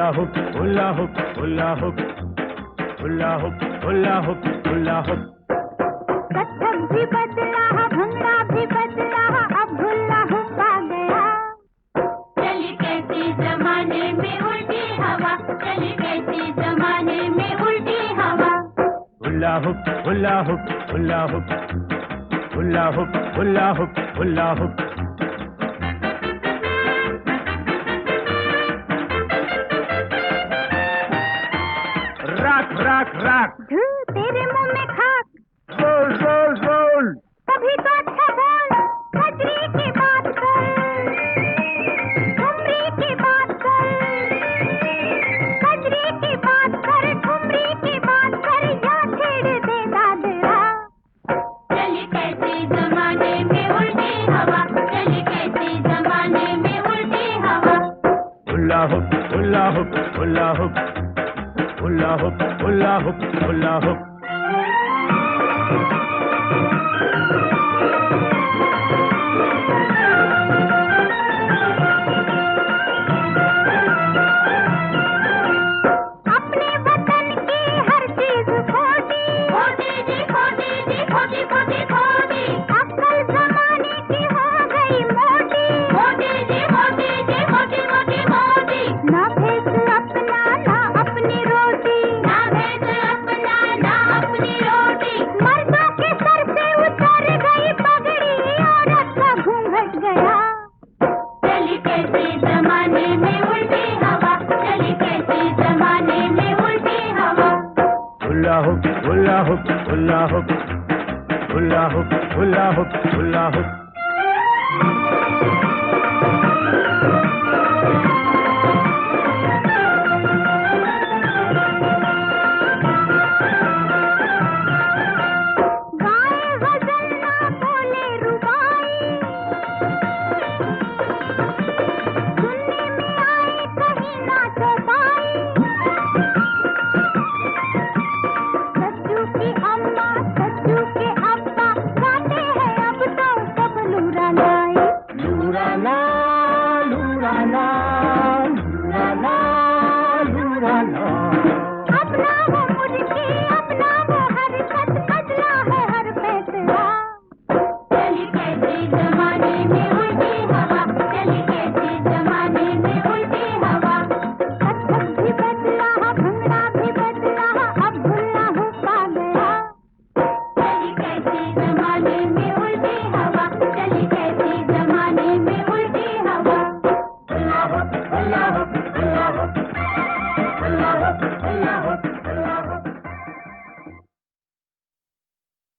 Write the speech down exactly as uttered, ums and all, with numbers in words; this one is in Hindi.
Hula hoop hula hoop hula hoop hula hoop hula hoop hula hoop. Kathak भी बदला, भंगड़ा भी बदला, अब हुला हुप आ गया। चली कैसी जमाने में उल्टी हवा, चली कैसी जमाने में उल्टी हवा। Hula hoop hula hoop hula hoop hula hoop hula hoop hula hoop. राख राख राख, तेरे मुंह में खाक। रोल रोल रोल, तभी तो अच्छा बोल, कजरी की बात कर, ठुमरी की बात कर, कजरी की बात कर, ठुमरी की बात कर, या छेड़ दे दादरा। चली कैसी जमाने में उल्टी हवा, चली कैसी जमाने में उल्टी हवा। Hula hoop hula hoop hula hoop hula hoop hula hoop hula hoop. अपने वतन की हर चीज खोटी, खोटी जी खोटी जी खोटी खोटी खोटी। अक्ल जमाने की हो गई मोटी, मोटी जी मोटी जी मोटी मोटी मोटी। ना भेद अपना ना अपनी रोटी, ना भेद अपना ना अपनी रोटी। मर्दों के सर से उतर गई पगड़ी, औरत का घूंघट गया। चली कैसी जमाने में उल्टी हवा, चली कैसी जमाने में उल्टी हवा। Hula hoop hula hoop hula hoop hula hoop hula hoop hula hoop. गाए गजल ना बोले रुबाई, सुनने में आए कहीं ना चौपाई। सच्चू की अम्मा सच्चू के अब्बा गाते हैं अब तो सब लूरानाई। लूराना लूराना लूराना लूराना। अपना वो मुर्गी अपना वो हरकत, बदला है हर फैसला। चली कैसी जमाने में उल्टी हवा, चली कैसी जमाने में उल्टी हवा। कथक भी बदला, भंगड़ा भी बदला, अब हुला हुप आ गया। चली कैसी जमाने में उल्टी हवा, चली कैसी जमाने में उल्टी हवा। Hula hoop hula hoop hula hoop